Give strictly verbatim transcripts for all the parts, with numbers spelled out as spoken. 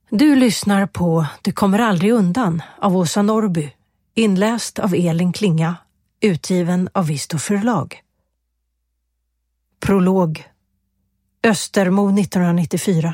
Du lyssnar på Du kommer aldrig undan av Åsa Norrby, inläst av Elin Klinga, utgiven av Visto förlag. Prolog. Östermo nittonhundranittiofyra.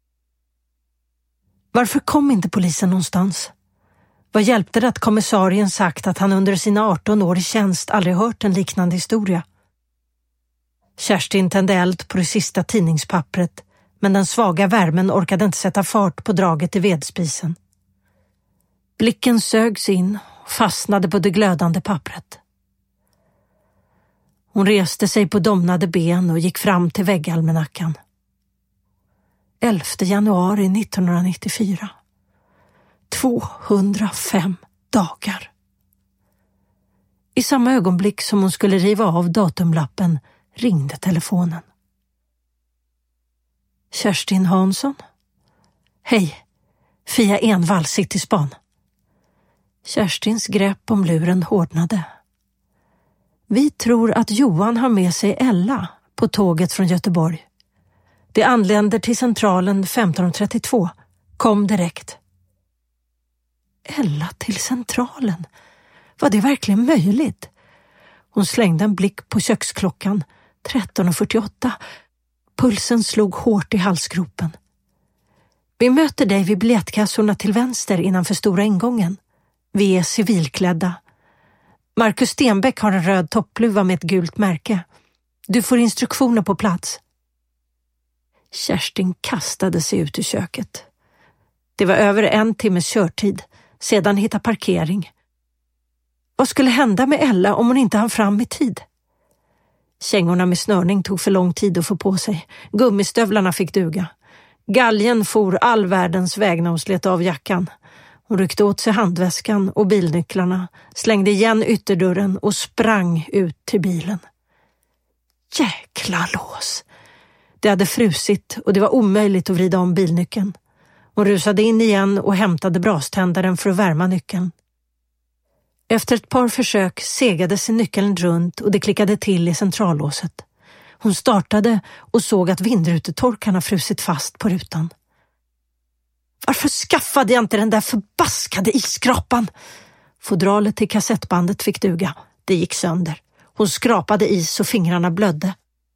Varför kom inte polisen någonstans? Vad hjälpte det att kommissarien sagt att han under sina arton år i tjänst aldrig hört en liknande historia? Kerstin tände eld på det sista tidningspappret, men den svaga värmen orkade inte sätta fart på draget i vedspisen. Blicken sögs in och fastnade på det glödande pappret. Hon reste sig på domnade ben och gick fram till väggalmanackan. elfte januari nittonhundranittiofyra. tvåhundrafem dagar. I samma ögonblick som hon skulle riva av datumlappen ringde telefonen. Kerstin Hansson? Hej, Fia Envall, Cityspan. Kerstins grepp om luren hårdnade. Vi tror att Johan har med sig Ella på tåget från Göteborg. Det anländer till centralen femton trettiotvå. Kom direkt. Ella till centralen? Var det verkligen möjligt? Hon slängde en blick på köksklockan. tretton fyrtioåtta. Pulsen slog hårt i halsgropen. Vi möter dig vid biljettkassorna till vänster innanför stora ingången. Vi är civilklädda. Marcus Stenbeck har en röd toppluva med ett gult märke. Du får instruktioner på plats. Kerstin kastade sig ut i köket. Det var över en timmes körtid. Sedan hitta parkering. Vad skulle hända med Ella om hon inte hann fram i tid? Kängorna med snörning tog för lång tid att få på sig. Gummistövlarna fick duga. Galgen for all världens väg när hon slet av jackan. Hon ryckte åt sig handväskan och bilnycklarna, slängde igen ytterdörren och sprang ut till bilen. Jäkla lås! Det hade frusit och det var omöjligt att vrida om bilnyckeln. Hon rusade in igen och hämtade braständaren för att värma nyckeln. Efter ett par försök segade sig nyckeln runt och det klickade till i centrallåset. Hon startade och såg att vindrutetorkarna frusit fast på rutan. Varför skaffade jag inte den där förbaskade isskrapan? Fodralet till kassettbandet fick duga. Det gick sönder. Hon skrapade is och fingrarna blödde.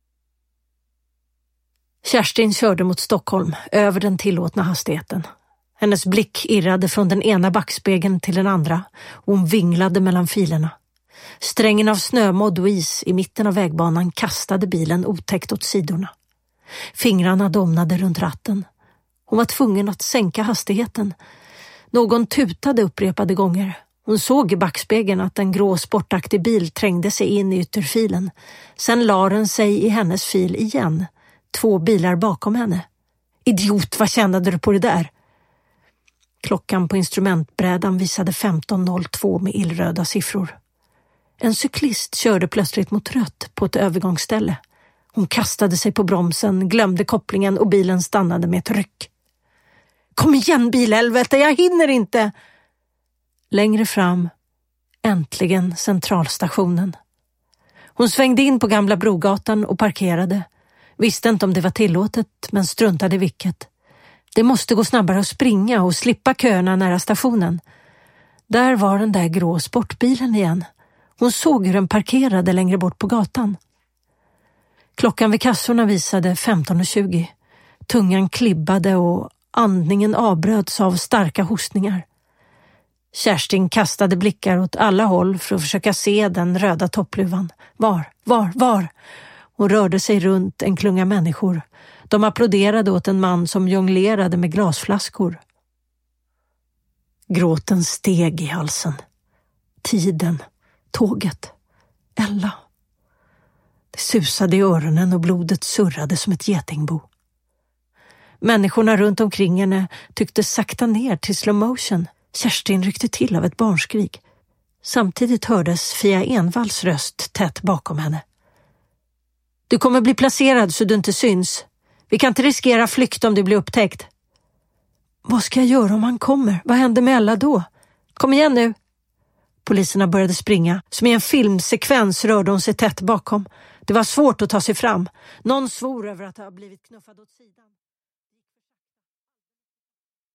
Kerstin körde mot Stockholm, över den tillåtna hastigheten. Hennes blick irrade från den ena backspegeln till den andra och hon vinglade mellan filerna. Strängen av snömodd och is i mitten av vägbanan kastade bilen otäckt åt sidorna. Fingrarna domnade runt ratten. Hon var tvungen att sänka hastigheten. Någon tutade upprepade gånger. Hon såg i backspegeln att en grå sportaktig bil trängde sig in i ytterfilen. Sen la den sig i hennes fil igen. Två bilar bakom henne. Idiot, vad kände du på det där? Klockan på instrumentbrädan visade femton noll två med illröda siffror. En cyklist körde plötsligt mot rött på ett övergångsställe. Hon kastade sig på bromsen, glömde kopplingen och bilen stannade med ett ryck. Kom igen bilhelvete, jag hinner inte! Längre fram, äntligen centralstationen. Hon svängde in på Gamla Brogatan och parkerade. Visste inte om det var tillåtet, men struntade i vilket. Det måste gå snabbare att springa och slippa köerna nära stationen. Där var den där grå sportbilen igen. Hon såg hur den parkerade längre bort på gatan. Klockan vid kassorna visade femton tjugo. Tungan klibbade och andningen avbröts av starka hostningar. Kerstin kastade blickar åt alla håll för att försöka se den röda toppluvan. Var, var, var? Hon rörde sig runt en klunga människor. De applåderade åt en man som jonglerade med glasflaskor. Gråten steg i halsen. Tiden, tåget, Ella. Det susade i öronen och blodet surrade som ett getingbo. Människorna runt omkring henne tyckte sakta ner till slow motion. Kerstin ryckte till av ett barnskrik. Samtidigt hördes Fia Envalls röst tätt bakom henne. Du kommer bli placerad så du inte syns. Vi kan inte riskera flykt om du blir upptäckt. Vad ska jag göra om han kommer? Vad händer med Ella då? Kom igen nu. Poliserna började springa. Som i en filmsekvens rörde hon sig tätt bakom. Det var svårt att ta sig fram. Någon svor över att ha blivit knuffad åt sidan.